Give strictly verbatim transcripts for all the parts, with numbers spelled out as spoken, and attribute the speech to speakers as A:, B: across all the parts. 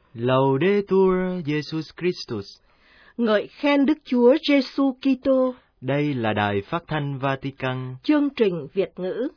A: Laudetur Jesus Christus.
B: Ngợi khen Đức Chúa Giêsu Kitô.
A: Đây là đài phát thanh Vatican.
B: Chương trình Việt ngữ.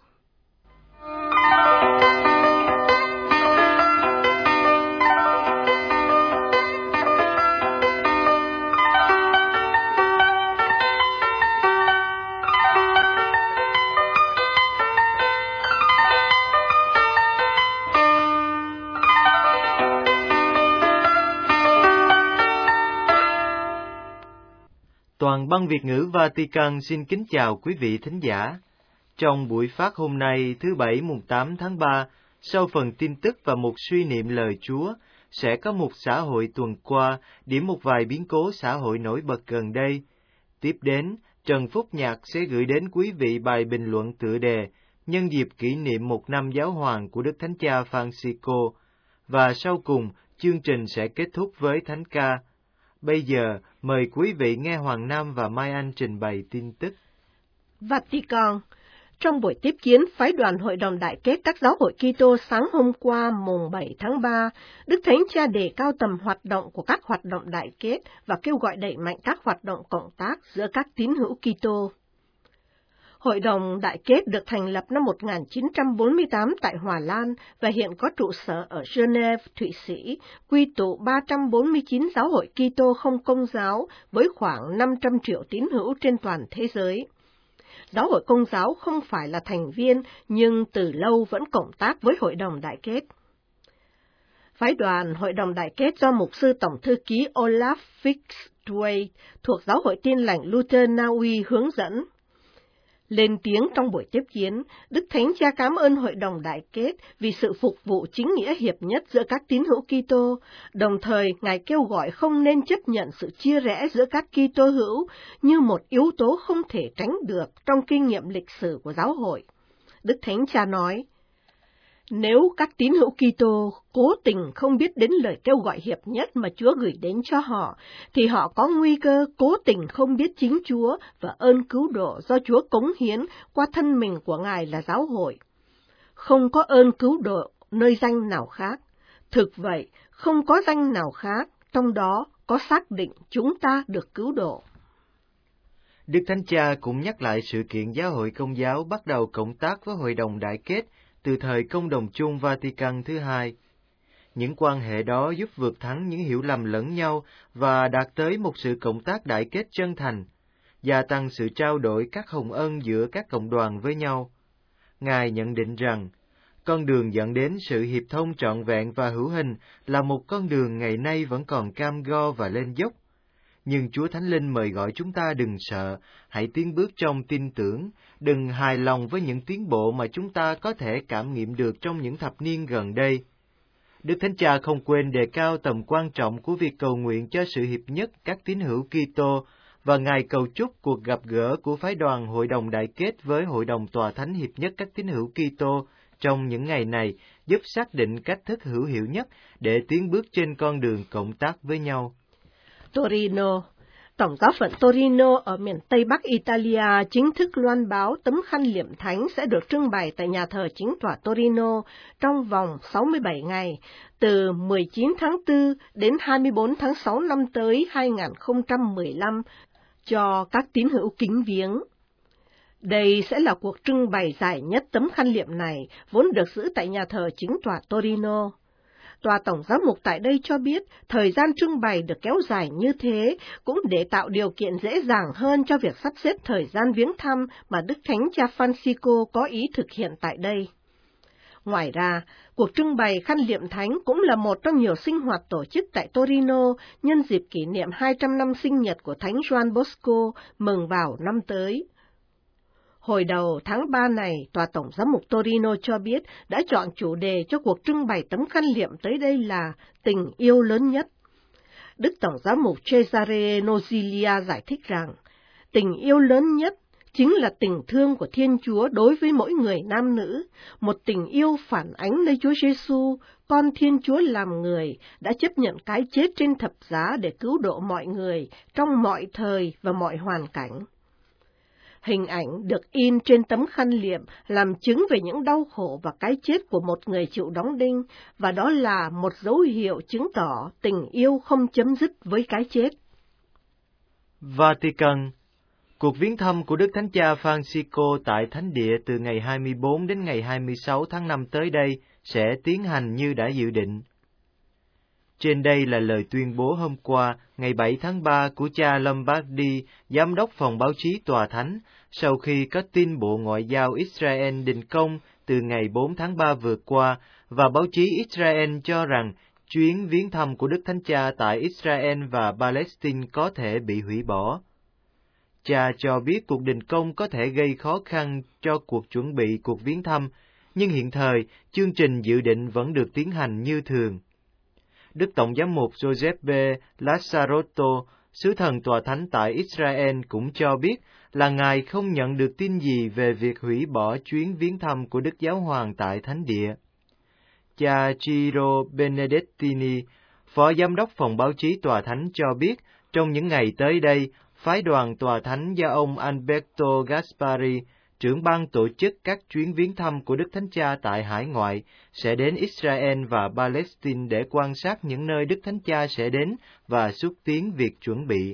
A: Toàn băng Việt ngữ Vatican xin kính chào quý vị thính giả. Trong buổi phát hôm nay, thứ Bảy mùng tám tháng ba, sau phần tin tức và một suy niệm lời Chúa, sẽ có một xã hội tuần qua, điểm một vài biến cố xã hội nổi bật gần đây. Tiếp đến, Trần Phúc Nhạc sẽ gửi đến quý vị bài bình luận tựa đề nhân dịp kỷ niệm một năm giáo hoàng của Đức Thánh Cha Francisco. Và sau cùng, chương trình sẽ kết thúc với thánh ca. Bây giờ, mời quý vị nghe Hoàng Nam và Mai Anh trình bày tin tức.
B: Vatican. Trong buổi tiếp kiến phái đoàn Hội đồng Đại kết các giáo hội Kitô sáng hôm qua mùng bảy tháng ba, Đức Thánh Cha đề cao tầm hoạt động của các hoạt động đại kết và kêu gọi đẩy mạnh các hoạt động cộng tác giữa các tín hữu Kitô. Hội đồng Đại kết được thành lập năm một nghìn chín trăm bốn mươi tám tại Hòa Lan và hiện có trụ sở ở Geneva, Thụy Sĩ, quy tụ ba trăm bốn mươi chín giáo hội Kitô không công giáo với khoảng năm trăm triệu tín hữu trên toàn thế giới. Giáo hội công giáo không phải là thành viên nhưng từ lâu vẫn cộng tác với Hội đồng Đại kết. Phái đoàn Hội đồng Đại kết do Mục sư Tổng thư ký Olaf Fitzwaite thuộc Giáo hội Tin lành Luther Na Uy hướng dẫn. Lên tiếng trong buổi tiếp kiến, Đức Thánh Cha cảm ơn Hội đồng Đại kết vì sự phục vụ chính nghĩa hiệp nhất giữa các tín hữu Kitô, đồng thời Ngài kêu gọi không nên chấp nhận sự chia rẽ giữa các Kitô hữu như một yếu tố không thể tránh được trong kinh nghiệm lịch sử của giáo hội. Đức Thánh Cha nói, nếu các tín hữu Kitô cố tình không biết đến lời kêu gọi hiệp nhất mà Chúa gửi đến cho họ, thì họ có nguy cơ cố tình không biết chính Chúa và ơn cứu độ do Chúa cống hiến qua thân mình của Ngài là giáo hội. Không có ơn cứu độ nơi danh nào khác. Thực vậy, không có danh nào khác, trong đó có xác định chúng ta được cứu độ.
A: Đức Thánh Cha cũng nhắc lại sự kiện giáo hội công giáo bắt đầu cộng tác với Hội đồng Đại kết từ thời Công đồng chung Vatican thứ hai. Những quan hệ đó giúp vượt thắng những hiểu lầm lẫn nhau và đạt tới một sự cộng tác đại kết chân thành, gia tăng sự trao đổi các hồng ân giữa các cộng đoàn với nhau. Ngài nhận định rằng, con đường dẫn đến sự hiệp thông trọn vẹn và hữu hình là một con đường ngày nay vẫn còn cam go và lên dốc. Nhưng Chúa Thánh Linh mời gọi chúng ta đừng sợ, hãy tiến bước trong tin tưởng, đừng hài lòng với những tiến bộ mà chúng ta có thể cảm nghiệm được trong những thập niên gần đây. Đức Thánh Cha không quên đề cao tầm quan trọng của việc cầu nguyện cho sự hiệp nhất các tín hữu Kitô và Ngài cầu chúc cuộc gặp gỡ của phái đoàn Hội đồng Đại kết với Hội đồng Tòa Thánh hiệp nhất các tín hữu Kitô trong những ngày này giúp xác định cách thức hữu hiệu nhất để tiến bước trên con đường cộng tác với nhau.
B: Torino. Tổng giáo phận Torino ở miền Tây Bắc Italia chính thức loan báo tấm khăn liệm thánh sẽ được trưng bày tại nhà thờ chính tòa Torino trong vòng sáu mươi bảy ngày, từ mười chín tháng tư đến hai mươi bốn tháng sáu năm tới hai nghìn không trăm mười lăm, cho các tín hữu kính viếng. Đây sẽ là cuộc trưng bày dài nhất tấm khăn liệm này, vốn được giữ tại nhà thờ chính tòa Torino. Tòa Tổng giám mục tại đây cho biết thời gian trưng bày được kéo dài như thế cũng để tạo điều kiện dễ dàng hơn cho việc sắp xếp thời gian viếng thăm mà Đức Thánh Cha Francisco có ý thực hiện tại đây. Ngoài ra, cuộc trưng bày khăn liệm thánh cũng là một trong nhiều sinh hoạt tổ chức tại Torino nhân dịp kỷ niệm hai trăm năm sinh nhật của Thánh Gioan Bosco mừng vào năm tới. Hồi đầu tháng ba này, Tòa Tổng giám mục Torino cho biết đã chọn chủ đề cho cuộc trưng bày tấm khăn liệm tới đây là tình yêu lớn nhất. Đức Tổng giám mục Cesare Nozilia giải thích rằng, tình yêu lớn nhất chính là tình thương của Thiên Chúa đối với mỗi người nam nữ, một tình yêu phản ánh nơi Chúa Giêsu, con Thiên Chúa làm người, đã chấp nhận cái chết trên thập giá để cứu độ mọi người trong mọi thời và mọi hoàn cảnh. Hình ảnh được in trên tấm khăn liệm làm chứng về những đau khổ và cái chết của một người chịu đóng đinh, và đó là một dấu hiệu chứng tỏ tình yêu không chấm dứt với cái chết.
A: Vatican. Cuộc viếng thăm của Đức Thánh Cha Francisco tại Thánh Địa từ ngày hai mươi bốn đến ngày hai mươi sáu tháng năm tới đây sẽ tiến hành như đã dự định. Trên đây là lời tuyên bố hôm qua, ngày bảy tháng ba của cha Lombardi, Giám đốc phòng báo chí Tòa Thánh, sau khi có tin Bộ Ngoại giao Israel đình công từ ngày bốn tháng ba vừa qua, và báo chí Israel cho rằng chuyến viếng thăm của Đức Thánh Cha tại Israel và Palestine có thể bị hủy bỏ. Cha cho biết cuộc đình công có thể gây khó khăn cho cuộc chuẩn bị cuộc viếng thăm, nhưng hiện thời, chương trình dự định vẫn được tiến hành như thường. Đức Tổng giám mục Giuseppe Lazzarotto, sứ thần Tòa Thánh tại Israel cũng cho biết là Ngài không nhận được tin gì về việc hủy bỏ chuyến viếng thăm của Đức Giáo Hoàng tại Thánh Địa. Cha Ciro Benedettini, Phó Giám đốc phòng báo chí Tòa Thánh cho biết, trong những ngày tới đây, phái đoàn Tòa Thánh do ông Alberto Gaspari, trưởng ban tổ chức các chuyến viếng thăm của Đức Thánh Cha tại hải ngoại, sẽ đến Israel và Palestine để quan sát những nơi Đức Thánh Cha sẽ đến và xúc tiến việc chuẩn bị.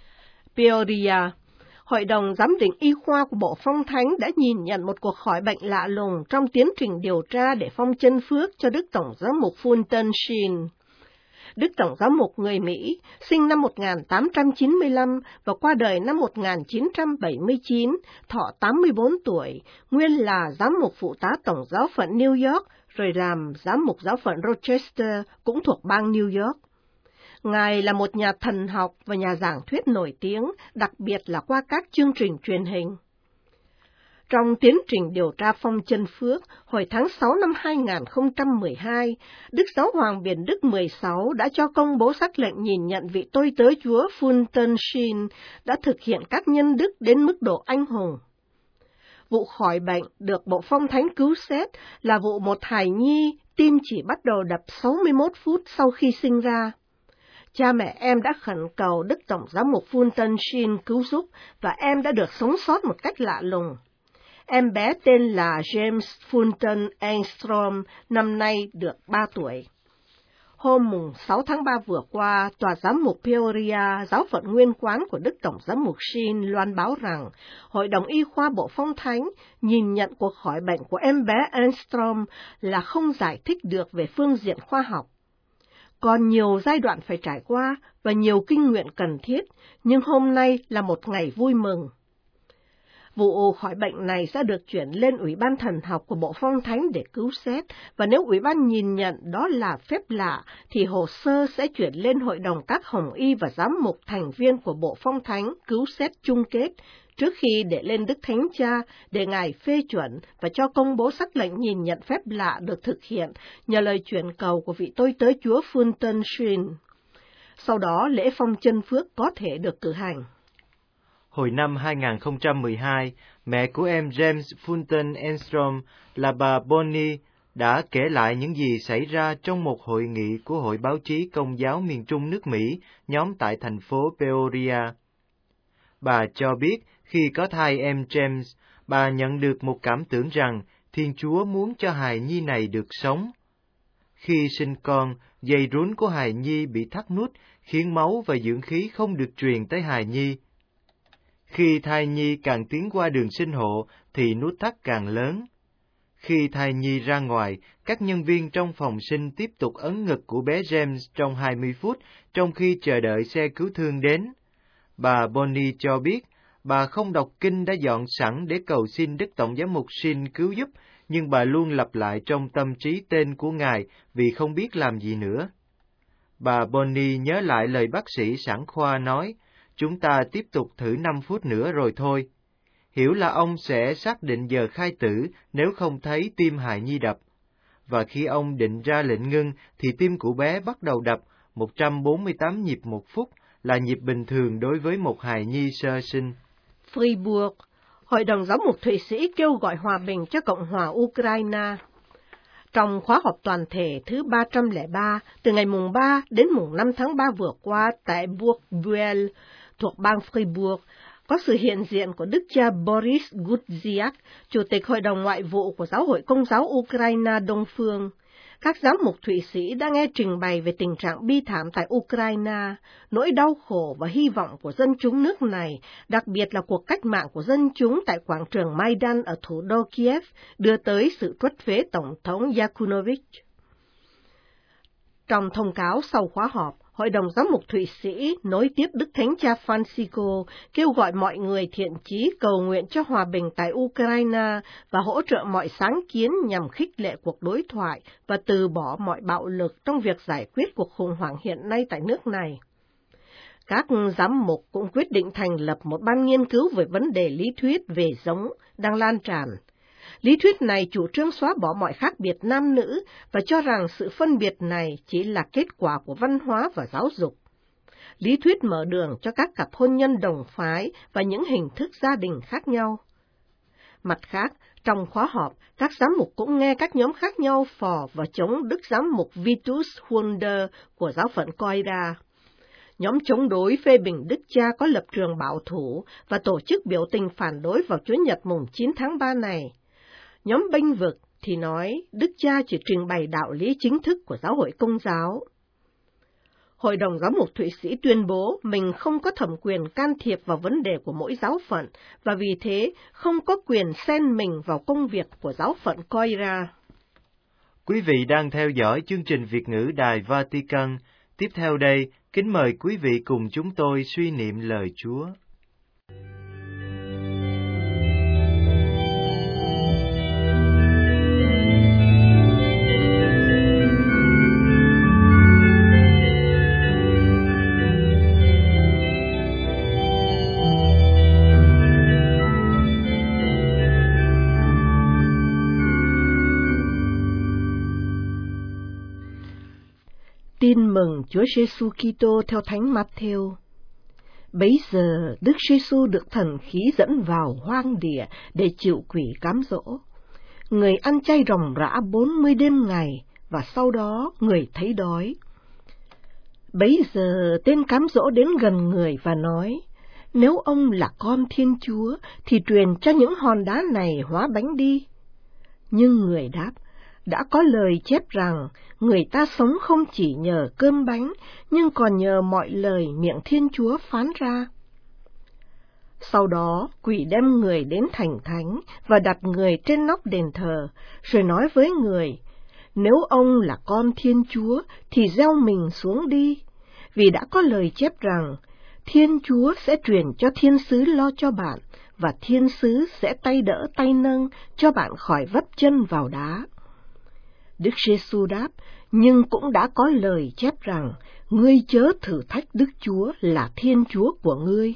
B: Peoria. Hội đồng giám định y khoa của Bộ Phong Thánh đã nhìn nhận một cuộc khỏi bệnh lạ lùng trong tiến trình điều tra để phong chân phước cho Đức Tổng giám mục Fulton Sheen. Đức Tổng giám mục người Mỹ, sinh năm một nghìn tám trăm chín mươi lăm và qua đời năm một nghìn chín trăm bảy mươi chín, thọ tám mươi bốn tuổi, nguyên là giám mục phụ tá Tổng giáo phận New York, rồi làm giám mục giáo phận Rochester, cũng thuộc bang New York. Ngài là một nhà thần học và nhà giảng thuyết nổi tiếng, đặc biệt là qua các chương trình truyền hình. Trong tiến trình điều tra phong chân phước, hồi tháng sáu năm hai nghìn không trăm mười hai, Đức Giáo hoàng Biển Đức mười sáu đã cho công bố sắc lệnh nhìn nhận vị tôi tớ Chúa Fulton Sheen đã thực hiện các nhân đức đến mức độ anh hùng. Vụ khỏi bệnh được Bộ Phong Thánh cứu xét là vụ một hài nhi tim chỉ bắt đầu đập sáu mươi mốt phút sau khi sinh ra. Cha mẹ em đã khẩn cầu Đức Tổng giám mục Fulton Sheen cứu giúp và em đã được sống sót một cách lạ lùng. Em bé tên là James Fulton Engstrom, năm nay được ba tuổi. Hôm sáu tháng ba vừa qua, Tòa giám mục Peoria, giáo phận nguyên quán của Đức Tổng giám mục Sheen loan báo rằng Hội đồng Y khoa Bộ Phong Thánh nhìn nhận cuộc khỏi bệnh của em bé Engstrom là không giải thích được về phương diện khoa học. Còn nhiều giai đoạn phải trải qua và nhiều kinh nguyện cần thiết, nhưng hôm nay là một ngày vui mừng. Vụ khỏi bệnh này sẽ được chuyển lên Ủy ban Thần học của Bộ Phong Thánh để cứu xét, và nếu Ủy ban nhìn nhận đó là phép lạ, thì hồ sơ sẽ chuyển lên Hội đồng các Hồng Y và Giám mục thành viên của Bộ Phong Thánh cứu xét chung kết, trước khi để lên Đức Thánh Cha để Ngài phê chuẩn và cho công bố sắc lệnh nhìn nhận phép lạ được thực hiện nhờ lời chuyển cầu của vị tôi tớ Chúa Fulton Sheen. Sau đó, lễ phong chân phước có thể được cử hành.
A: Hồi năm hai nghìn không trăm mười hai, mẹ của em James Fulton Engstrom là bà Bonnie đã kể lại những gì xảy ra trong một hội nghị của Hội báo chí Công giáo miền Trung nước Mỹ, nhóm tại thành phố Peoria. Bà cho biết khi có thai em James, bà nhận được một cảm tưởng rằng Thiên Chúa muốn cho hài nhi này được sống. Khi sinh con, dây rốn của hài nhi bị thắt nút, khiến máu và dưỡng khí không được truyền tới hài nhi. Khi thai nhi càng tiến qua đường sinh hộ, thì nút thắt càng lớn. Khi thai nhi ra ngoài, các nhân viên trong phòng sinh tiếp tục ấn ngực của bé James trong hai mươi phút, trong khi chờ đợi xe cứu thương đến. Bà Bonnie cho biết, bà không đọc kinh đã dọn sẵn để cầu xin Đức Tổng giám mục Sheen cứu giúp, nhưng bà luôn lặp lại trong tâm trí tên của Ngài vì không biết làm gì nữa. Bà Bonnie nhớ lại lời bác sĩ sản khoa nói, chúng ta tiếp tục thử năm phút nữa rồi thôi. Hiểu là ông sẽ xác định giờ khai tử nếu không thấy tim hài nhi đập. Và khi ông định ra lệnh ngưng thì tim của bé bắt đầu đập một trăm bốn mươi tám nhịp một phút, là nhịp bình thường đối với một hài nhi sơ sinh.
B: Fribourg, Hội đồng Giám mục Thụy Sĩ kêu gọi hòa bình cho Cộng hòa Ukraine. Trong khóa họp toàn thể thứ ba trăm lẻ ba, từ ngày mùng ba đến mùng năm tháng ba vừa qua tại Bourg-Buelle, thuộc bang Fribourg, có sự hiện diện của Đức cha Boris Gudziak, Chủ tịch Hội đồng Ngoại vụ của Giáo hội Công giáo Ukraine Đông Phương. Các giám mục Thụy Sĩ đã nghe trình bày về tình trạng bi thảm tại Ukraine, nỗi đau khổ và hy vọng của dân chúng nước này, đặc biệt là cuộc cách mạng của dân chúng tại quảng trường Maidan ở thủ đô Kiev, đưa tới sự truất phế Tổng thống Yanukovych. Trong thông cáo sau khóa họp, Hội đồng Giám mục Thụy Sĩ nối tiếp Đức Thánh Cha Francisco kêu gọi mọi người thiện chí cầu nguyện cho hòa bình tại Ukraine và hỗ trợ mọi sáng kiến nhằm khích lệ cuộc đối thoại và từ bỏ mọi bạo lực trong việc giải quyết cuộc khủng hoảng hiện nay tại nước này. Các giám mục cũng quyết định thành lập một ban nghiên cứu về vấn đề lý thuyết về giống đang lan tràn. Lý thuyết này chủ trương xóa bỏ mọi khác biệt nam nữ và cho rằng sự phân biệt này chỉ là kết quả của văn hóa và giáo dục. Lý thuyết mở đường cho các cặp hôn nhân đồng phái và những hình thức gia đình khác nhau. Mặt khác, trong khóa họp, các giám mục cũng nghe các nhóm khác nhau phò và chống Đức Giám mục Vitus Wunder của giáo phận Koira. Nhóm chống đối phê bình Đức cha có lập trường bảo thủ và tổ chức biểu tình phản đối vào Chủ nhật mùng chín tháng ba này. Nhóm bênh vực thì nói Đức cha chỉ trình bày đạo lý chính thức của giáo hội Công giáo. Hội đồng Giám mục Thụy Sĩ tuyên bố mình không có thẩm quyền can thiệp vào vấn đề của mỗi giáo phận và vì thế không có quyền xen mình vào công việc của giáo phận Koira.
A: Quý vị đang theo dõi chương trình Việt ngữ Đài Vatican. Tiếp theo đây, kính mời quý vị cùng chúng tôi suy niệm lời Chúa.
B: Tin mừng Chúa Giêsu Kitô theo Thánh Matthew. Bấy giờ Đức Giêsu được thần khí dẫn vào hoang địa để chịu quỷ cám dỗ. Người ăn chay ròng rã bốn mươi đêm ngày và sau đó người thấy đói. Bấy giờ tên cám dỗ đến gần người và nói: Nếu ông là con Thiên Chúa thì truyền cho những hòn đá này hóa bánh đi. Nhưng người đáp: Đã có lời chép rằng, người ta sống không chỉ nhờ cơm bánh, nhưng còn nhờ mọi lời miệng Thiên Chúa phán ra. Sau đó, quỷ đem người đến thành thánh và đặt người trên nóc đền thờ, rồi nói với người: Nếu ông là con Thiên Chúa, thì gieo mình xuống đi, vì đã có lời chép rằng, Thiên Chúa sẽ truyền cho thiên sứ lo cho bạn, và thiên sứ sẽ tay đỡ tay nâng cho bạn khỏi vấp chân vào đá. Đức Giêsu đáp: Nhưng cũng đã có lời chép rằng, ngươi chớ thử thách Đức Chúa là Thiên Chúa của ngươi.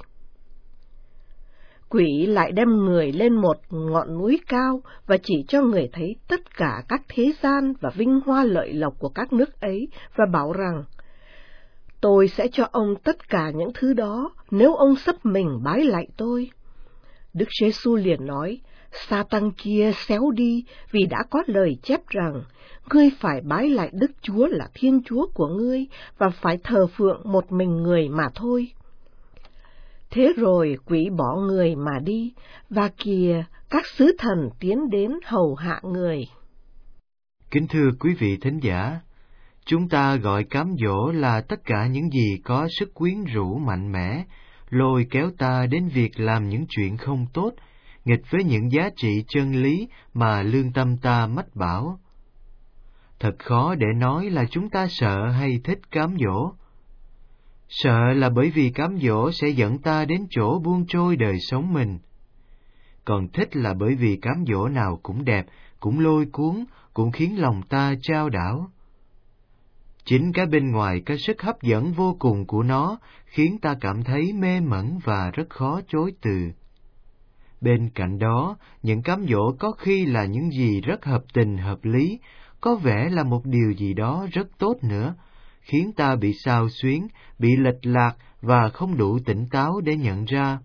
B: Quỷ lại đem người lên một ngọn núi cao và chỉ cho người thấy tất cả các thế gian và vinh hoa lợi lộc của các nước ấy và bảo rằng: Tôi sẽ cho ông tất cả những thứ đó nếu ông sấp mình bái lạy tôi. Đức Giêsu liền nói: Sa-tăng kia xéo đi, vì đã có lời chép rằng, ngươi phải bái lại Đức Chúa là Thiên Chúa của ngươi và phải thờ phượng một mình người mà thôi. Thế rồi quỷ bỏ người mà đi, và kìa, các sứ thần tiến đến hầu hạ người.
A: Kính thưa quý vị thính giả, chúng ta gọi cám dỗ là tất cả những gì có sức quyến rũ mạnh mẽ, lôi kéo ta đến việc làm những chuyện không tốt, nghịch với những giá trị chân lý mà lương tâm ta mách bảo. Thật khó để nói là chúng ta sợ hay thích cám dỗ. Sợ là bởi vì cám dỗ sẽ dẫn ta đến chỗ buông trôi đời sống mình. Còn thích là bởi vì cám dỗ nào cũng đẹp, cũng lôi cuốn, cũng khiến lòng ta chao đảo. Chính cái bên ngoài có sức hấp dẫn vô cùng của nó khiến ta cảm thấy mê mẩn và rất khó chối từ. Bên cạnh đó, những cám dỗ có khi là những gì rất hợp tình hợp lý, có vẻ là một điều gì đó rất tốt nữa, khiến ta bị xao xuyến, bị lệch lạc và không đủ tỉnh táo để nhận ra.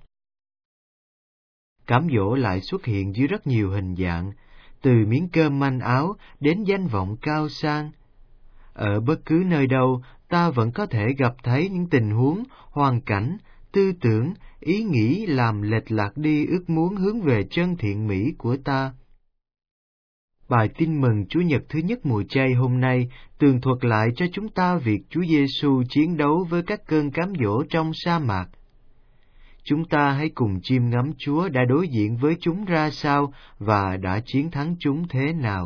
A: Cám dỗ lại xuất hiện dưới rất nhiều hình dạng, từ miếng cơm manh áo đến danh vọng cao sang. Ở bất cứ nơi đâu, ta vẫn có thể gặp thấy những tình huống, hoàn cảnh, tư tưởng, ý nghĩ làm lệch lạc đi ước muốn hướng về chân thiện mỹ của ta. Bài tin mừng Chủ nhật thứ nhất mùa chay hôm nay tường thuật lại cho chúng ta việc Chúa Giêsu chiến đấu với các cơn cám dỗ trong sa mạc. Chúng ta hãy cùng chiêm ngắm Chúa đã đối diện với chúng ra sao và đã chiến thắng chúng thế nào.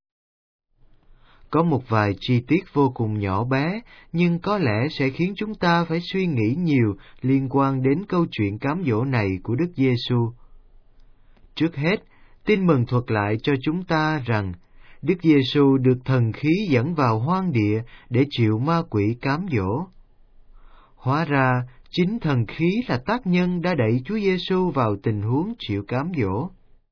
A: Có một vài chi tiết vô cùng nhỏ bé, nhưng có lẽ sẽ khiến chúng ta phải suy nghĩ nhiều liên quan đến câu chuyện cám dỗ này của Đức Giêsu. Trước hết, tin mừng thuật lại cho chúng ta rằng Đức Giêsu được thần khí dẫn vào hoang địa để chịu ma quỷ cám dỗ. Hóa ra, chính thần khí là tác nhân đã đẩy Chúa Giêsu vào tình huống chịu cám dỗ.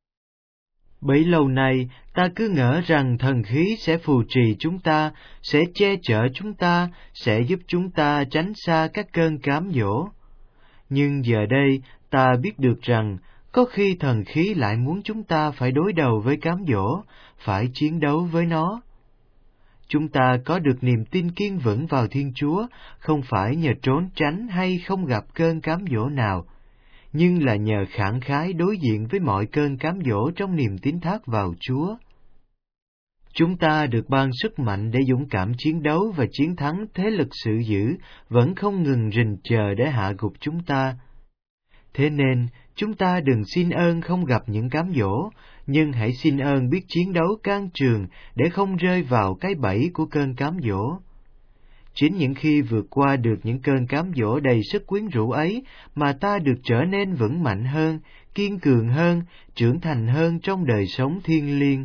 A: Bấy lâu nay, ta cứ ngỡ rằng thần khí sẽ phù trì chúng ta, sẽ che chở chúng ta, sẽ giúp chúng ta tránh xa các cơn cám dỗ. Nhưng giờ đây, ta biết được rằng, có khi thần khí lại muốn chúng ta phải đối đầu với cám dỗ, phải chiến đấu với nó. Chúng ta có được niềm tin kiên vững vào Thiên Chúa, không phải nhờ trốn tránh hay không gặp cơn cám dỗ nào, nhưng là nhờ khẳng khái đối diện với mọi cơn cám dỗ trong niềm tín thác vào Chúa. Chúng ta được ban sức mạnh để dũng cảm chiến đấu và chiến thắng thế lực sự dữ vẫn không ngừng rình chờ để hạ gục chúng ta. Thế nên, chúng ta đừng xin ơn không gặp những cám dỗ, nhưng hãy xin ơn biết chiến đấu can trường để không rơi vào cái bẫy của cơn cám dỗ. Chính những khi vượt qua được những cơn cám dỗ đầy sức quyến rũ ấy mà ta được trở nên vững mạnh hơn, kiên cường hơn, trưởng thành hơn trong đời sống thiêng liêng.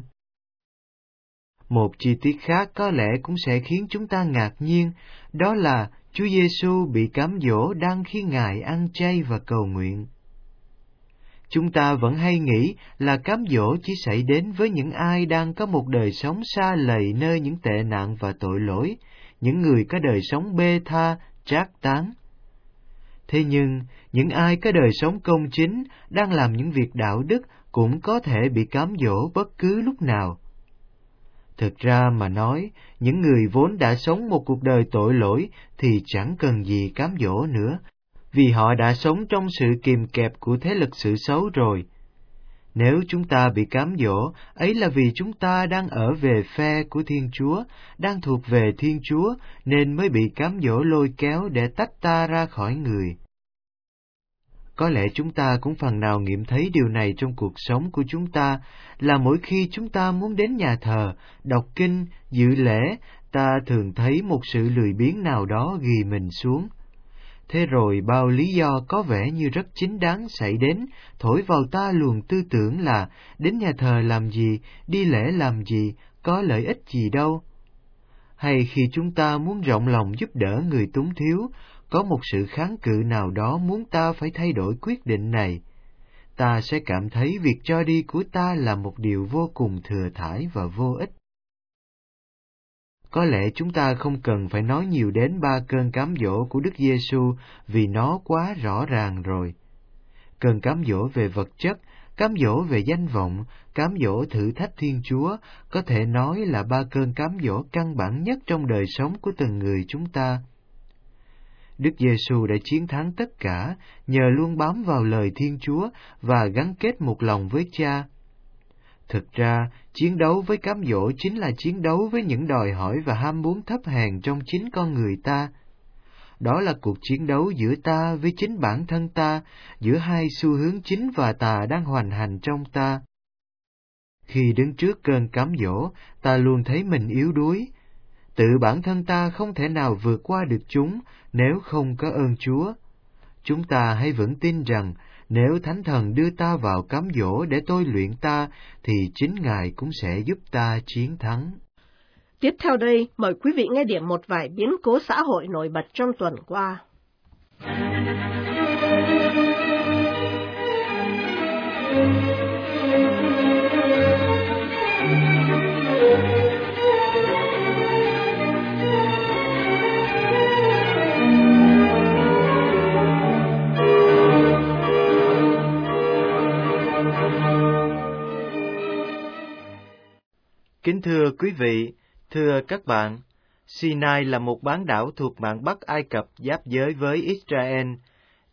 A: Một chi tiết khác có lẽ cũng sẽ khiến chúng ta ngạc nhiên, đó là Chúa Giêsu bị cám dỗ đang khi Ngài ăn chay và cầu nguyện. Chúng ta vẫn hay nghĩ là cám dỗ chỉ xảy đến với những ai đang có một đời sống xa lầy nơi những tệ nạn và tội lỗi, những người có đời sống bê tha, trác táng. Thế nhưng, những ai có đời sống công chính, đang làm những việc đạo đức cũng có thể bị cám dỗ bất cứ lúc nào. Thực ra mà nói, những người vốn đã sống một cuộc đời tội lỗi thì chẳng cần gì cám dỗ nữa, vì họ đã sống trong sự kìm kẹp của thế lực sự xấu rồi. Nếu chúng ta bị cám dỗ, ấy là vì chúng ta đang ở về phe của Thiên Chúa, đang thuộc về Thiên Chúa, nên mới bị cám dỗ lôi kéo để tách ta ra khỏi người. Có lẽ chúng ta cũng phần nào nghiệm thấy điều này trong cuộc sống của chúng ta, là mỗi khi chúng ta muốn đến nhà thờ, đọc kinh, dự lễ, ta thường thấy một sự lười biếng nào đó ghì mình xuống. Thế rồi bao lý do có vẻ như rất chính đáng xảy đến, thổi vào ta luồng tư tưởng là đến nhà thờ làm gì, đi lễ làm gì, có lợi ích gì đâu. Hay khi chúng ta muốn rộng lòng giúp đỡ người túng thiếu, có một sự kháng cự nào đó muốn ta phải thay đổi quyết định này, ta sẽ cảm thấy việc cho đi của ta là một điều vô cùng thừa thãi và vô ích. Có lẽ chúng ta không cần phải nói nhiều đến ba cơn cám dỗ của Đức Giêsu vì nó quá rõ ràng rồi. Cơn cám dỗ về vật chất, cám dỗ về danh vọng, cám dỗ thử thách Thiên Chúa có thể nói là ba cơn cám dỗ căn bản nhất trong đời sống của từng người chúng ta. Đức Giêsu đã chiến thắng tất cả nhờ luôn bám vào lời Thiên Chúa và gắn kết một lòng với Cha. Thực ra, chiến đấu với cám dỗ chính là chiến đấu với những đòi hỏi và ham muốn thấp hèn trong chính con người ta. Đó là cuộc chiến đấu giữa ta với chính bản thân ta, giữa hai xu hướng chính và tà đang hoành hành trong ta. Khi đứng trước cơn cám dỗ, ta luôn thấy mình yếu đuối. Tự bản thân ta không thể nào vượt qua được chúng nếu không có ơn Chúa. Chúng ta hãy vững tin rằng nếu Thánh Thần đưa ta vào cám dỗ để tôi luyện ta, thì chính Ngài cũng sẽ giúp ta chiến thắng.
B: Tiếp theo đây, mời quý vị nghe điểm một vài biến cố xã hội nổi bật trong tuần qua.
A: Kính thưa quý vị, thưa các bạn, Sinai là một bán đảo thuộc mạn Bắc Ai Cập giáp giới với Israel.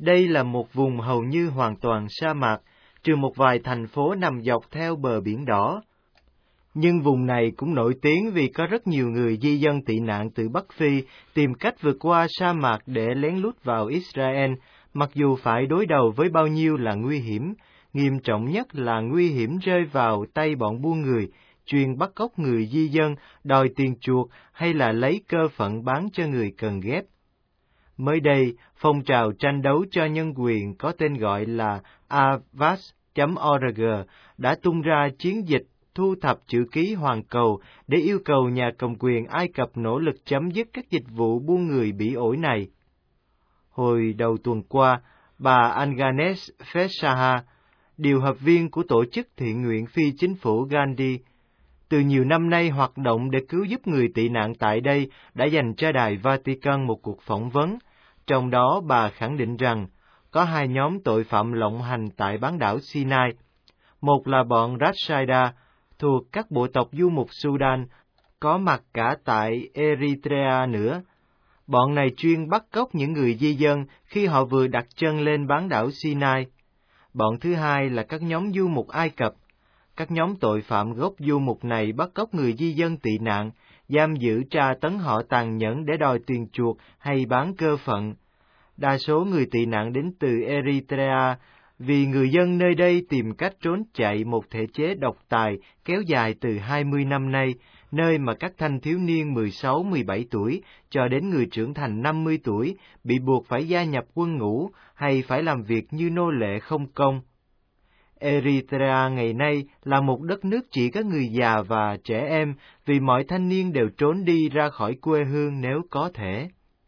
A: Đây là một vùng hầu như hoàn toàn sa mạc, trừ một vài thành phố nằm dọc theo bờ Biển Đỏ. Nhưng vùng này cũng nổi tiếng vì có rất nhiều người di dân tị nạn từ Bắc Phi tìm cách vượt qua sa mạc để lén lút vào Israel, mặc dù phải đối đầu với bao nhiêu là nguy hiểm, nghiêm trọng nhất là nguy hiểm rơi vào tay bọn buôn người, chuyên bắt cóc người di dân, đòi tiền chuộc hay là lấy cơ phận bán cho người cần ghép. Mới đây, phong trào tranh đấu cho nhân quyền có tên gọi là avas chấm org đã tung ra chiến dịch thu thập chữ ký hoàn cầu để yêu cầu nhà cầm quyền Ai Cập nỗ lực chấm dứt các dịch vụ buôn người bỉ ổi này. Hồi đầu tuần qua, bà Anganes Feshaha, điều hợp viên của tổ chức thiện nguyện phi chính phủ Gandhi, từ nhiều năm nay hoạt động để cứu giúp người tị nạn tại đây, đã dành cho Đài Vatican một cuộc phỏng vấn. Trong đó bà khẳng định rằng có hai nhóm tội phạm lộng hành tại bán đảo Sinai. Một là bọn Ratsaida, thuộc các bộ tộc du mục Sudan, có mặt cả tại Eritrea nữa. Bọn này chuyên bắt cóc những người di dân khi họ vừa đặt chân lên bán đảo Sinai. Bọn thứ hai là các nhóm du mục Ai Cập. Các nhóm tội phạm gốc du mục này bắt cóc người di dân tị nạn, giam giữ tra tấn họ tàn nhẫn để đòi tiền chuộc hay bán cơ phận. Đa số người tị nạn đến từ Eritrea vì người dân nơi đây tìm cách trốn chạy một thể chế độc tài kéo dài từ hai mươi năm nay, nơi mà các thanh thiếu niên mười sáu mười bảy tuổi cho đến người trưởng thành năm mươi tuổi bị buộc phải gia nhập quân ngũ hay phải làm việc như nô lệ không công. Eritrea ngày nay là một đất nước chỉ có người già và trẻ em vì mọi thanh niên đều trốn đi ra khỏi quê hương nếu có thể.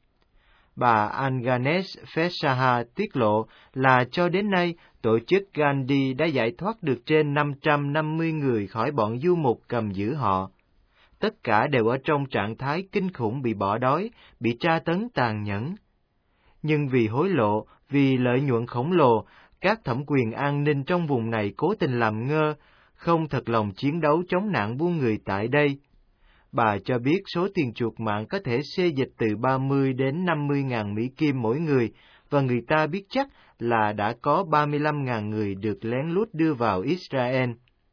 A: Bà Anganes Feshaha tiết lộ là cho đến nay, tổ chức Gandhi đã giải thoát được trên năm trăm năm mươi người khỏi bọn du mục cầm giữ họ. Tất cả đều ở trong trạng thái kinh khủng bị bỏ đói, bị tra tấn tàn nhẫn. Nhưng vì hối lộ, vì lợi nhuận khổng lồ, các thẩm quyền an ninh trong vùng này cố tình làm ngơ, không thật lòng chiến đấu chống nạn buôn người tại đây. Bà cho biết số tiền chuộc mạng có thể xê dịch từ ba mươi đến năm mươi ngàn Mỹ Kim mỗi người, và người ta biết chắc là đã có ba mươi lăm ngàn người được lén lút đưa vào Israel.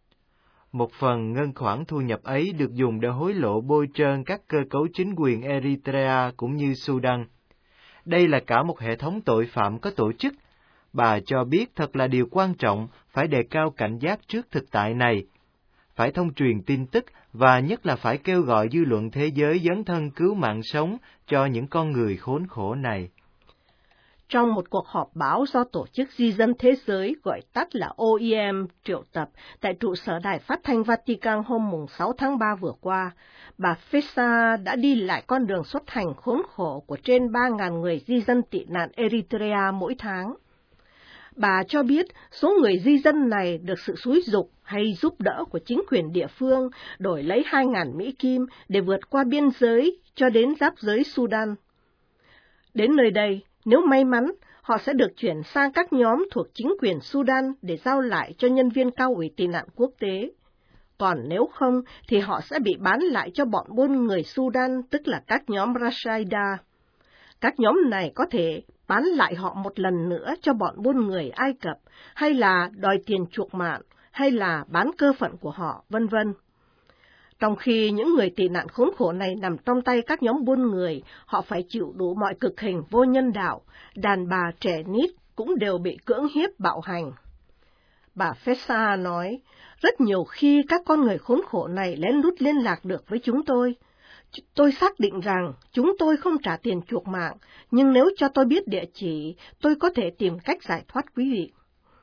A: Một phần ngân khoản thu nhập ấy được dùng để hối lộ bôi trơn các cơ cấu chính quyền Eritrea cũng như Sudan. Đây là cả một hệ thống tội phạm có tổ chức. Bà cho biết thật là điều quan trọng phải đề cao cảnh giác trước thực tại này, phải thông truyền tin tức và nhất là phải kêu gọi dư luận thế giới dấn thân cứu mạng sống cho những con người khốn khổ này.
B: Trong một cuộc họp báo do Tổ chức Di dân Thế giới, gọi tắt là O I M, triệu tập tại trụ sở Đài Phát thanh Vatican hôm sáu tháng ba vừa qua, bà Feshaha đã đi lại con đường xuất hành khốn khổ của trên ba nghìn người di dân tị nạn Eritrea mỗi tháng. Bà cho biết số người di dân này được sự xúi giục hay giúp đỡ của chính quyền địa phương đổi lấy hai nghìn Mỹ Kim để vượt qua biên giới cho đến giáp giới Sudan. Đến nơi đây, nếu may mắn, họ sẽ được chuyển sang các nhóm thuộc chính quyền Sudan để giao lại cho nhân viên cao ủy tị nạn quốc tế. Còn nếu không, thì họ sẽ bị bán lại cho bọn buôn người Sudan, tức là các nhóm Ratsaida. Các nhóm này có thể bán lại họ một lần nữa cho bọn buôn người Ai Cập, hay là đòi tiền chuộc mạng, hay là bán cơ phận của họ, vân vân. Trong khi những người tị nạn khốn khổ này nằm trong tay các nhóm buôn người, họ phải chịu đủ mọi cực hình vô nhân đạo, đàn bà trẻ nít cũng đều bị cưỡng hiếp bạo hành. Bà Feshaha nói, rất nhiều khi các con người khốn khổ này lén lút liên lạc được với chúng tôi. Tôi xác định rằng chúng tôi không trả tiền chuộc mạng, nhưng nếu cho tôi biết địa chỉ, tôi có thể tìm cách giải thoát quý vị.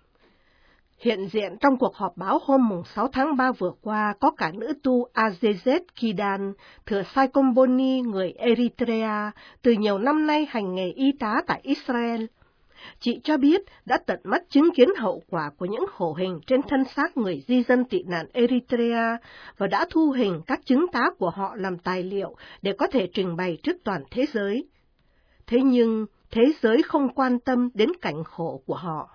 B: Hiện diện trong cuộc họp báo hôm sáu tháng ba vừa qua có cả nữ tu Azezet Kidan, thừa sai Komboni, người Eritrea, từ nhiều năm nay hành nghề y tá tại Israel. Chị cho biết đã tận mắt chứng kiến hậu quả của những khổ hình trên thân xác người di dân tị nạn Eritrea và đã thu hình các chứng tá của họ làm tài liệu để có thể trình bày trước toàn thế giới. Thế nhưng, thế giới không quan tâm đến cảnh khổ của họ.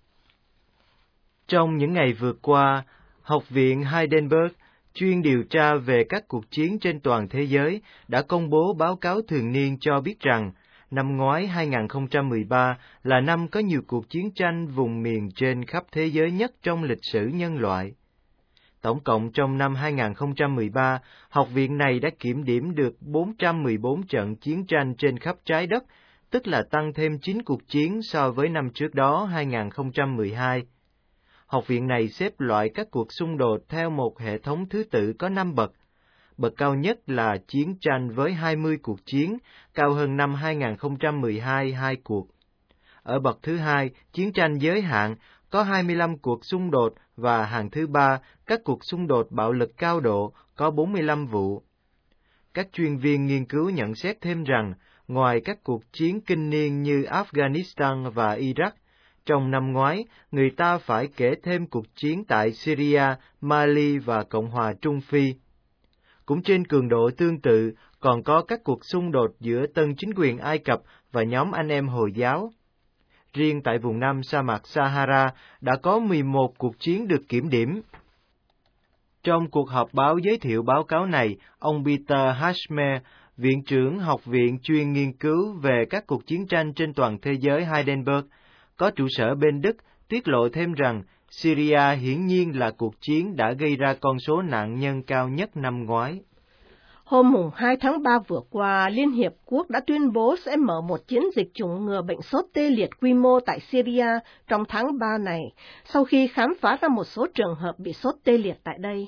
A: Trong những ngày vừa qua, Học viện Heidelberg, chuyên điều tra về các cuộc chiến trên toàn thế giới, đã công bố báo cáo thường niên cho biết rằng Năm ngoái hai không một ba là năm có nhiều cuộc chiến tranh vùng miền trên khắp thế giới nhất trong lịch sử nhân loại. Tổng cộng trong năm hai không một ba, học viện này đã kiểm điểm được bốn trăm mười bốn trận chiến tranh trên khắp trái đất, tức là tăng thêm chín cuộc chiến so với năm trước đó hai không một hai. Học viện này xếp loại các cuộc xung đột theo một hệ thống thứ tự có năm bậc. Bậc cao nhất là chiến tranh với hai mươi cuộc chiến, cao hơn năm hai không một hai hai cuộc. Ở bậc thứ hai, chiến tranh giới hạn, có hai mươi lăm cuộc xung đột, và hạng thứ ba, các cuộc xung đột bạo lực cao độ, có bốn mươi lăm vụ. Các chuyên viên nghiên cứu nhận xét thêm rằng, ngoài các cuộc chiến kinh niên như Afghanistan và Iraq, trong năm ngoái, người ta phải kể thêm cuộc chiến tại Syria, Mali và Cộng hòa Trung Phi. Cũng trên cường độ tương tự, còn có các cuộc xung đột giữa tân chính quyền Ai Cập và nhóm anh em Hồi giáo. Riêng tại vùng Nam sa mạc Sahara đã có mười một cuộc chiến được kiểm điểm. Trong cuộc họp báo giới thiệu báo cáo này, ông Peter Hashmer, Viện trưởng Học viện chuyên nghiên cứu về các cuộc chiến tranh trên toàn thế giới Heidelberg, có trụ sở bên Đức, tiết lộ thêm rằng Syria hiển nhiên là cuộc chiến đã gây ra con số nạn nhân cao nhất năm ngoái.
B: Hôm hai tháng ba vừa qua, Liên Hiệp Quốc đã tuyên bố sẽ mở một chiến dịch chủng ngừa bệnh sốt tê liệt quy mô tại Syria trong tháng ba này, sau khi khám phá ra một số trường hợp bị sốt tê liệt tại đây.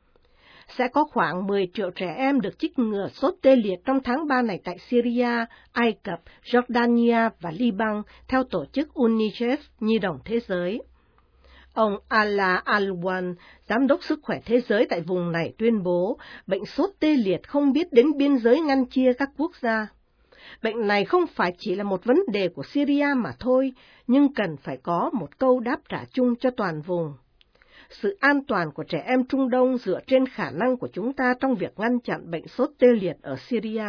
B: Sẽ có khoảng mười triệu trẻ em được chích ngừa sốt tê liệt trong tháng ba này tại Syria, Ai Cập, Jordania và Liban, theo tổ chức UNICEF Nhi đồng Thế giới. Ông Ala Alwan, Giám đốc Sức khỏe Thế giới tại vùng này tuyên bố, bệnh sốt tê liệt không biết đến biên giới ngăn chia các quốc gia. Bệnh này không phải chỉ là một vấn đề của Syria mà thôi, nhưng cần phải có một câu đáp trả chung cho toàn vùng. Sự an toàn của trẻ em Trung Đông dựa trên khả năng của chúng ta trong việc ngăn chặn bệnh sốt tê liệt ở Syria.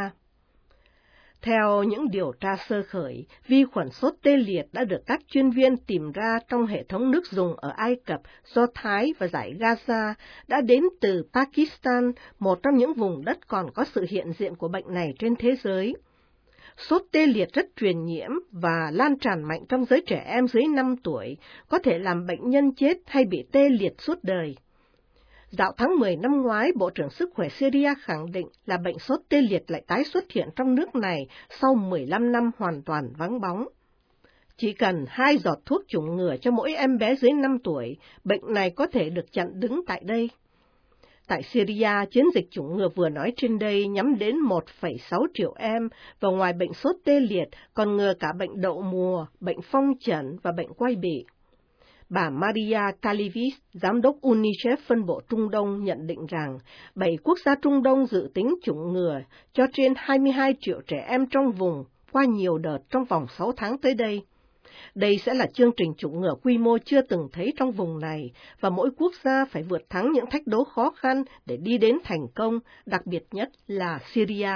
B: Theo những điều tra sơ khởi, vi khuẩn sốt tê liệt đã được các chuyên viên tìm ra trong hệ thống nước dùng ở Ai Cập, Do Thái và dải Gaza, đã đến từ Pakistan, một trong những vùng đất còn có sự hiện diện của bệnh này trên thế giới. Sốt tê liệt rất truyền nhiễm và lan tràn mạnh trong giới trẻ em dưới năm tuổi, có thể làm bệnh nhân chết hay bị tê liệt suốt đời. Dạo tháng mười năm ngoái, Bộ trưởng Sức khỏe Syria khẳng định là bệnh sốt tê liệt lại tái xuất hiện trong nước này sau mười lăm năm hoàn toàn vắng bóng. Chỉ cần hai giọt thuốc chủng ngừa cho mỗi em bé dưới năm tuổi, bệnh này có thể được chặn đứng tại đây. Tại Syria, chiến dịch chủng ngừa vừa nói trên đây nhắm đến một phẩy sáu triệu em, và ngoài bệnh sốt tê liệt còn ngừa cả bệnh đậu mùa, bệnh phong trần và bệnh quai bị. Bà Maria Kalivis, Giám đốc UNICEF phân bộ Trung Đông nhận định rằng, bảy quốc gia Trung Đông dự tính chủng ngừa cho trên hai mươi hai triệu trẻ em trong vùng qua nhiều đợt trong vòng sáu tháng tới đây. Đây sẽ là chương trình chủng ngừa quy mô chưa từng thấy trong vùng này, và mỗi quốc gia phải vượt thắng những thách đố khó khăn để đi đến thành công, đặc biệt nhất là Syria.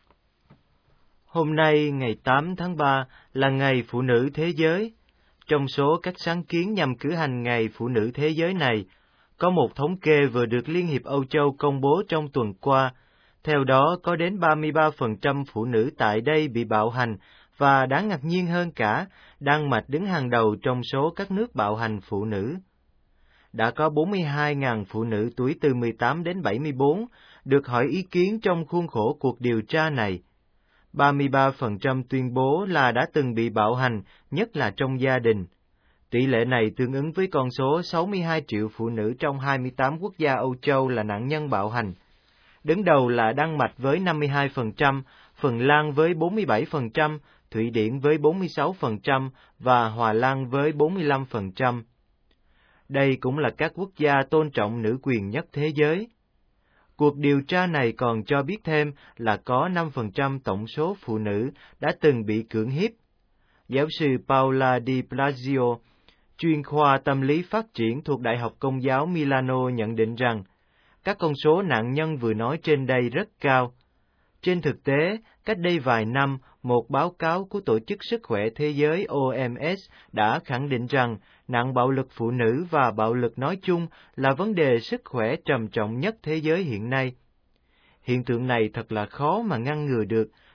A: Hôm nay, ngày tám tháng ba, là Ngày Phụ nữ Thế giới. Trong số các sáng kiến nhằm cử hành Ngày Phụ nữ Thế giới này, có một thống kê vừa được Liên hiệp Âu Châu công bố trong tuần qua. Theo đó, có đến ba mươi ba phần trăm phụ nữ tại đây bị bạo hành, và đáng ngạc nhiên hơn cả, Đan Mạch đứng hàng đầu trong số các nước bạo hành phụ nữ. Đã có bốn mươi hai nghìn phụ nữ tuổi từ mười tám đến bảy mươi bốn được hỏi ý kiến trong khuôn khổ cuộc điều tra này. ba mươi ba phần trăm tuyên bố là đã từng bị bạo hành, nhất là trong gia đình. Tỷ lệ này tương ứng với con số sáu mươi hai triệu phụ nữ trong hai mươi tám quốc gia Âu Châu là nạn nhân bạo hành. Đứng đầu là Đan Mạch với năm mươi hai phần trăm, Phần Lan với bốn mươi bảy phần trăm, Thụy Điển với bốn mươi sáu phần trăm và Hòa Lan với bốn mươi lăm phần trăm. Đây cũng là các quốc gia tôn trọng nữ quyền nhất thế giới. Cuộc điều tra này còn cho biết thêm là có năm phần trăm tổng số phụ nữ đã từng bị cưỡng hiếp. Giáo sư Paola Di Blasio, chuyên khoa tâm lý phát triển thuộc Đại học Công giáo Milano nhận định rằng, các con số nạn nhân vừa nói trên đây rất cao. Trên thực tế, cách đây vài năm, một báo cáo của Tổ chức Sức khỏe Thế giới O M S đã khẳng định rằng nạn bạo lực phụ nữ và bạo lực nói chung là vấn đề sức khỏe trầm trọng nhất thế giới hiện nay. Hiện tượng này thật là khó mà ngăn ngừa được,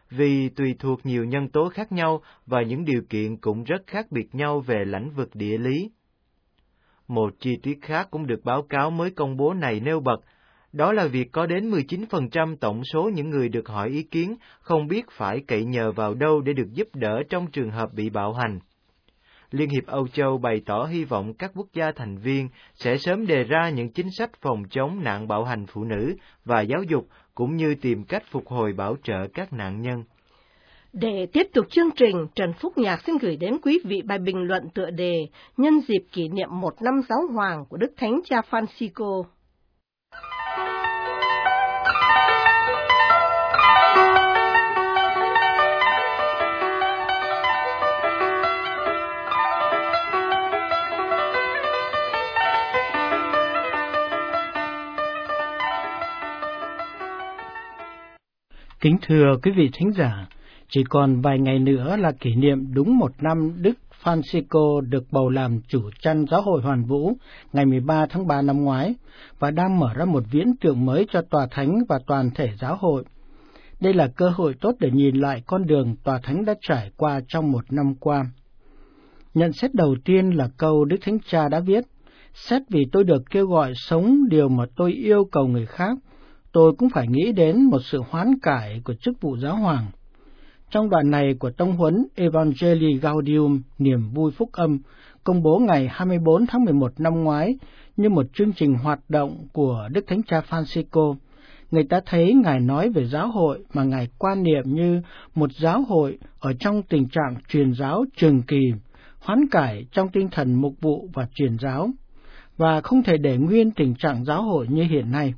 A: vì tùy thuộc nhiều nhân tố khác nhau và những điều kiện cũng rất khác biệt nhau về lĩnh vực địa lý. Một chi tiết khác cũng được báo cáo mới công bố này nêu bật, đó là việc có đến mười chín phần trăm tổng số những người được hỏi ý kiến không biết phải cậy nhờ vào đâu để được giúp đỡ trong trường hợp bị bạo hành. Liên hiệp Âu Châu bày tỏ hy vọng các quốc gia thành viên sẽ sớm đề ra những chính sách phòng chống nạn bạo hành phụ nữ và giáo dục, cũng như tìm cách phục hồi bảo trợ các nạn nhân.
B: Để tiếp tục chương trình, Trần Phúc Nhạc xin gửi đến quý vị bài bình luận tựa đề nhân dịp kỷ niệm một năm giáo hoàng của Đức Thánh Cha Francisco.
C: Kính thưa quý vị thính giả, chỉ còn vài ngày nữa là kỷ niệm đúng một năm Đức Francisco được bầu làm chủ chăn Giáo hội Hoàn Vũ ngày mười ba tháng ba năm ngoái và đang mở ra một viễn tượng mới cho Tòa Thánh và toàn thể giáo hội. Đây là cơ hội tốt để nhìn lại con đường Tòa Thánh đã trải qua trong một năm qua. Nhận xét đầu tiên là câu Đức Thánh Cha đã viết: "Xét vì tôi được kêu gọi sống điều mà tôi yêu cầu người khác, tôi cũng phải nghĩ đến một sự hoán cải của chức vụ giáo hoàng." Trong đoạn này của tông huấn Evangelii Gaudium, niềm vui phúc âm, công bố ngày hai mươi bốn tháng mười một năm ngoái như một chương trình hoạt động của Đức Thánh Cha Francisco, người ta thấy Ngài nói về giáo hội mà Ngài quan niệm như một giáo hội ở trong tình trạng truyền giáo trường kỳ, hoán cải trong tinh thần mục vụ và truyền giáo, và không thể để nguyên tình trạng giáo hội như hiện nay.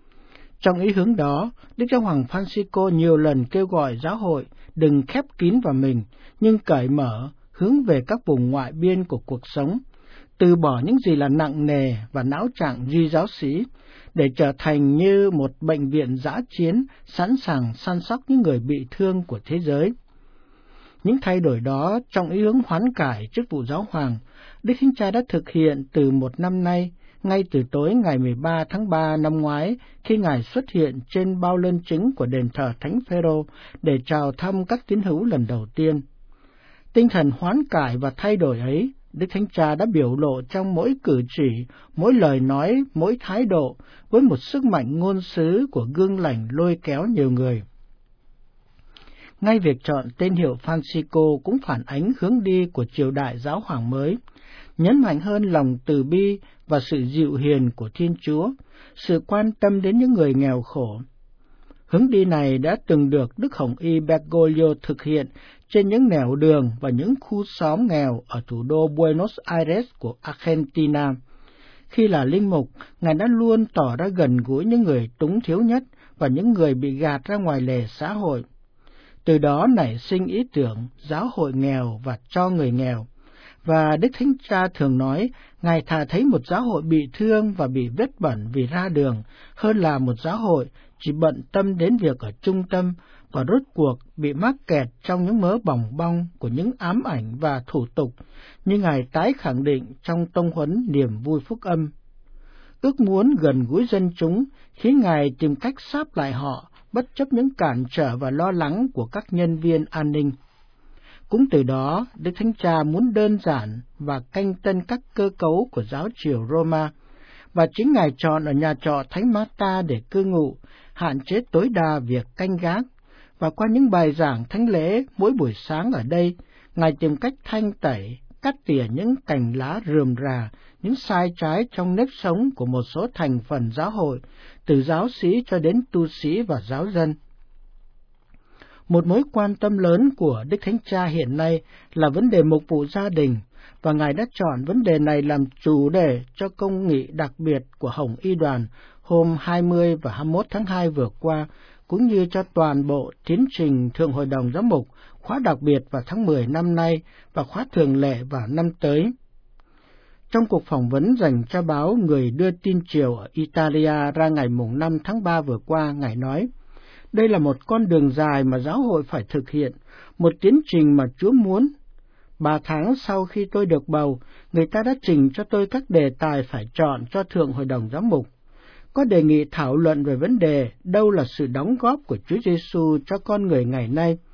C: Trong ý hướng đó, Đức Giáo hoàng Francisco nhiều lần kêu gọi giáo hội đừng khép kín vào mình, nhưng cởi mở, hướng về các vùng ngoại biên của cuộc sống, từ bỏ những gì là nặng nề và não trạng duy giáo sĩ, để trở thành như một bệnh viện dã chiến sẵn sàng săn sóc những người bị thương của thế giới. Những thay đổi đó trong ý hướng hoán cải chức vụ giáo hoàng, Đức Thánh Cha đã thực hiện từ một năm nay, ngay từ tối ngày mười ba tháng ba năm ngoái, khi Ngài xuất hiện trên bao lơn trứng của đền thờ Thánh Phêrô để chào thăm các tín hữu lần đầu tiên. Tinh thần hoán cải và thay đổi ấy, Đức Thánh Cha đã biểu lộ trong mỗi cử chỉ, mỗi lời nói, mỗi thái độ, với một sức mạnh ngôn sứ của gương lành lôi kéo nhiều người. Ngay việc chọn tên hiệu Francisco cũng phản ánh hướng đi của triều đại giáo hoàng mới, nhấn mạnh hơn lòng từ bi và sự dịu hiền của Thiên Chúa, sự quan tâm đến những người nghèo khổ. Hướng đi này đã từng được Đức Hồng Y Bergoglio thực hiện trên những nẻo đường và những khu xóm nghèo ở thủ đô Buenos Aires của Argentina. Khi là linh mục, Ngài đã luôn tỏ ra gần gũi những người túng thiếu nhất và những người bị gạt ra ngoài lề xã hội. Từ đó nảy sinh ý tưởng giáo hội nghèo và cho người nghèo. Và Đức Thánh Cha thường nói, Ngài thà thấy một giáo hội bị thương và bị vết bẩn vì ra đường, hơn là một giáo hội chỉ bận tâm đến việc ở trung tâm và rốt cuộc bị mắc kẹt trong những mớ bòng bong của những ám ảnh và thủ tục, như Ngài tái khẳng định trong tông huấn niềm vui phúc âm. Ước muốn gần gũi dân chúng khiến Ngài tìm cách sáp lại họ, bất chấp những cản trở và lo lắng của các nhân viên an ninh. Cũng từ đó, Đức Thánh Cha muốn đơn giản và canh tân các cơ cấu của giáo triều Roma, và chính Ngài chọn ở nhà trọ Thánh Marta để cư ngụ, hạn chế tối đa việc canh gác, và qua những bài giảng thánh lễ mỗi buổi sáng ở đây, Ngài tìm cách thanh tẩy, cắt tỉa những cành lá rườm rà, những sai trái trong nếp sống của một số thành phần giáo hội, từ giáo sĩ cho đến tu sĩ và giáo dân. Một mối quan tâm lớn của Đức Thánh Cha hiện nay là vấn đề mục vụ gia đình, và Ngài đã chọn vấn đề này làm chủ đề cho công nghị đặc biệt của Hồng Y đoàn hôm hai mươi và hai mươi mốt tháng hai vừa qua, cũng như cho toàn bộ tiến trình Thượng Hội đồng Giám mục khóa đặc biệt vào tháng mười năm nay và khóa thường lệ vào năm tới. Trong cuộc phỏng vấn dành cho báo Người đưa tin triều ở Italia ra ngày mùng năm tháng ba vừa qua, Ngài nói, đây là một con đường dài mà giáo hội phải thực hiện, một tiến trình mà Chúa muốn. Ba tháng sau khi tôi được bầu, người ta đã trình cho tôi các đề tài phải chọn cho Thượng Hội đồng Giám mục. Có đề nghị thảo luận về vấn đề đâu là sự đóng góp của Chúa Giêsu cho con người ngày nay,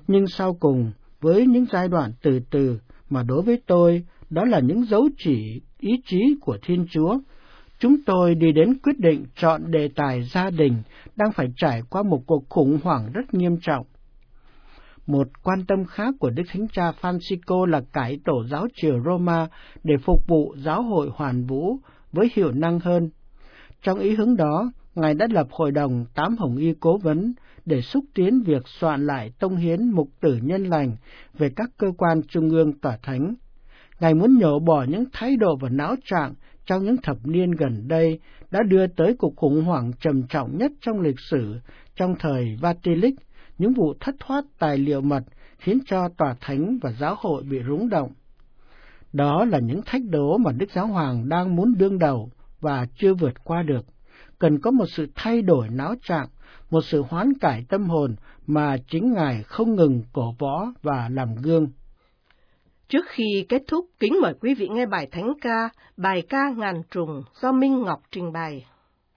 C: Nhưng sau cùng, với những giai đoạn từ từ mà đối với tôi, đó là những dấu chỉ ý chí của Thiên Chúa, chúng tôi đi đến quyết định chọn đề tài gia đình đang phải trải qua một cuộc khủng hoảng rất nghiêm trọng. Một quan tâm khác của Đức Thánh Cha Francisco là cải tổ giáo triều Roma để phục vụ giáo hội hoàn vũ với hiệu năng hơn. Trong ý hướng đó, Ngài đã lập Hội đồng Tám Hồng Y Cố vấn để xúc tiến việc soạn lại tông hiến mục tử nhân lành về các cơ quan trung ương tòa thánh. Ngài muốn nhổ bỏ những thái độ và não trạng trong những thập niên gần đây đã đưa tới cuộc khủng hoảng trầm trọng nhất trong lịch sử trong thời Vatilik, những vụ thất thoát tài liệu mật khiến cho tòa thánh và giáo hội bị rúng động. Đó là những thách đố mà Đức Giáo Hoàng đang muốn đương đầu và chưa vượt qua được. Cần có một sự thay đổi não trạng, một sự hoán cải tâm hồn mà chính Ngài không ngừng cổ võ và làm gương.
B: Trước khi kết thúc, kính mời quý vị nghe bài thánh ca, bài ca Ngàn Trùng do Minh Ngọc trình bày.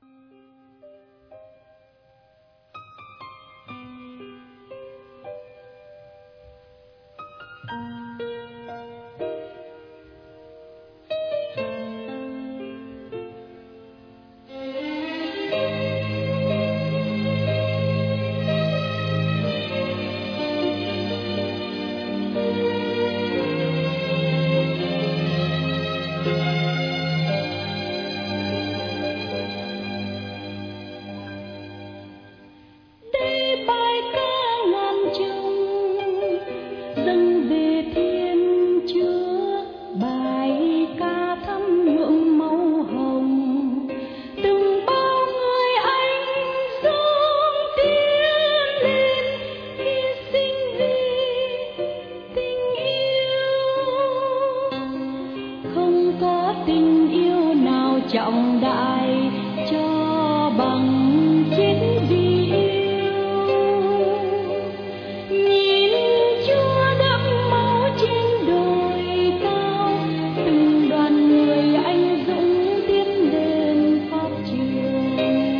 D: Trọng đại cho bằng chết vì yêu, nhìn Chúa đẫm máu trên đồi cao, từng đoàn người anh dũng tiến lên pháp trường.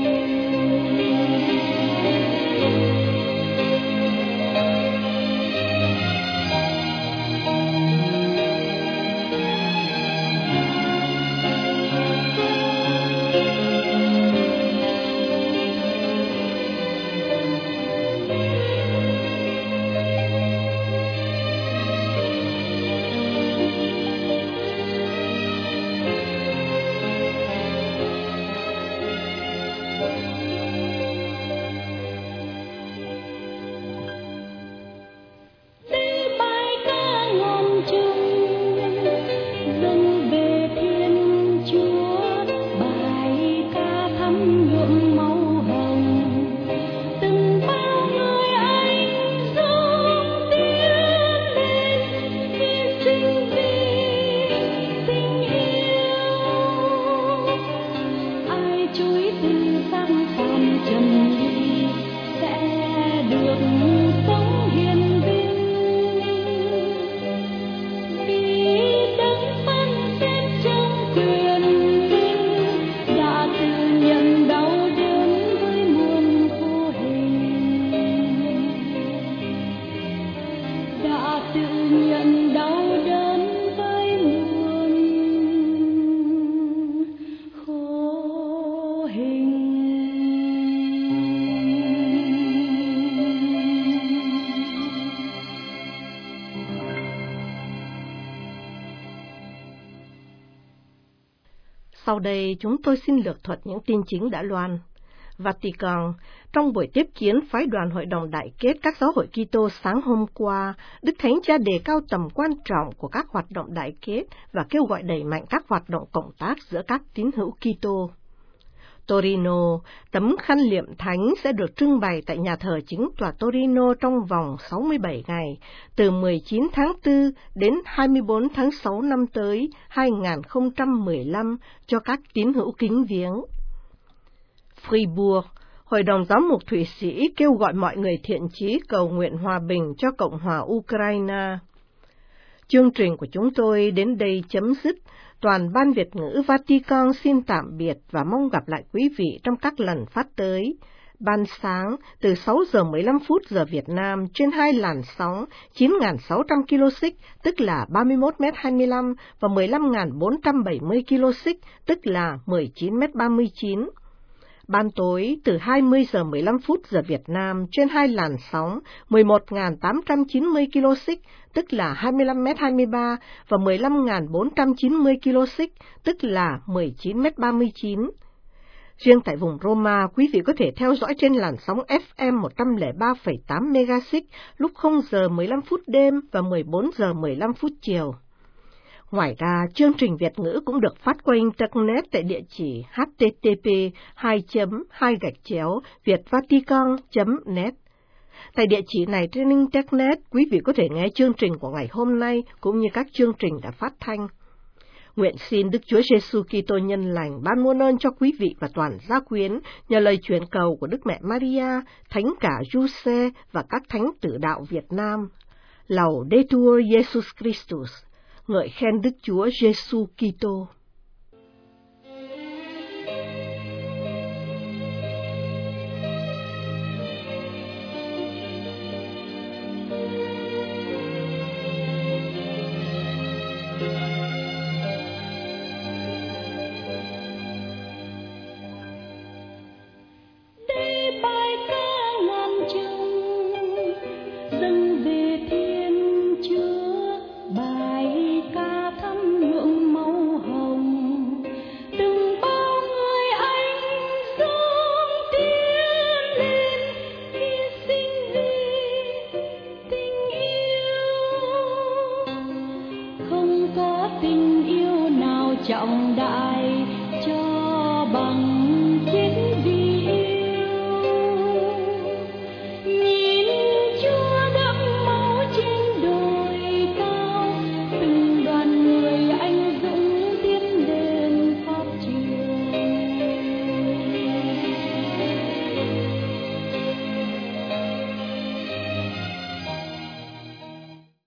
B: Sau đây chúng tôi xin lược thuật những tin chính đã loan. Vatican, trong buổi tiếp kiến phái đoàn Hội đồng Đại kết các giáo hội Kitô sáng hôm qua, Đức Thánh Cha đề cao tầm quan trọng của các hoạt động đại kết và kêu gọi đẩy mạnh các hoạt động cộng tác giữa các tín hữu Kitô. Torino, tấm khăn liệm thánh sẽ được trưng bày tại nhà thờ chính tòa Torino trong vòng sáu mươi bảy ngày, từ mười chín tháng tư đến hai mươi bốn tháng sáu năm tới hai nghìn không trăm mười lăm cho các tín hữu kính viếng. Fribourg, Hội đồng Giám mục Thụy Sĩ kêu gọi mọi người thiện chí cầu nguyện hòa bình cho Cộng hòa Ukraine. Chương trình của chúng tôi đến đây chấm dứt. Toàn ban Việt ngữ Vatican xin tạm biệt và mong gặp lại quý vị trong các lần phát tới. Ban sáng từ sáu giờ mười lăm phút giờ Việt Nam trên hai làn sóng chín nghìn sáu trăm ki lô xích tức là ba mươi mốt mét hai mươi lăm và mười lăm nghìn bốn trăm bảy mươi ki lô xích tức là mười chín mét ba mươi chín. Ban tối từ hai mươi giờ mười lăm phút giờ Việt Nam trên hai làn sóng mười một nghìn tám trăm chín mươi ki lô xích tức là hai mươi lăm mét hai mươi ba và mười lăm nghìn bốn trăm chín mươi ki lô xích tức là mười chín mét ba mươi chín. Riêng tại vùng Roma, quý vị có thể theo dõi trên làn sóng ép em một trăm lẻ ba phẩy tám MHz lúc không giờ mười lăm phút đêm và mười bốn giờ mười lăm phút chiều. Ngoài ra, chương trình Việt ngữ cũng được phát qua Internet tại địa chỉ h t t p hai chấm hai gạch chéo vietvatican chấm net. Tại địa chỉ này trên Internet, quý vị có thể nghe chương trình của ngày hôm nay cũng như các chương trình đã phát thanh. Nguyện xin Đức Chúa Giêsu Kitô nhân lành ban muôn ơn cho quý vị và toàn gia quyến nhờ lời truyền cầu của Đức Mẹ Maria, Thánh cả Giuse và các thánh tử đạo Việt Nam. Laudetur Jesus Christus. Ngợi khen Đức Chúa Giêsu Kitô.
D: Trọng đại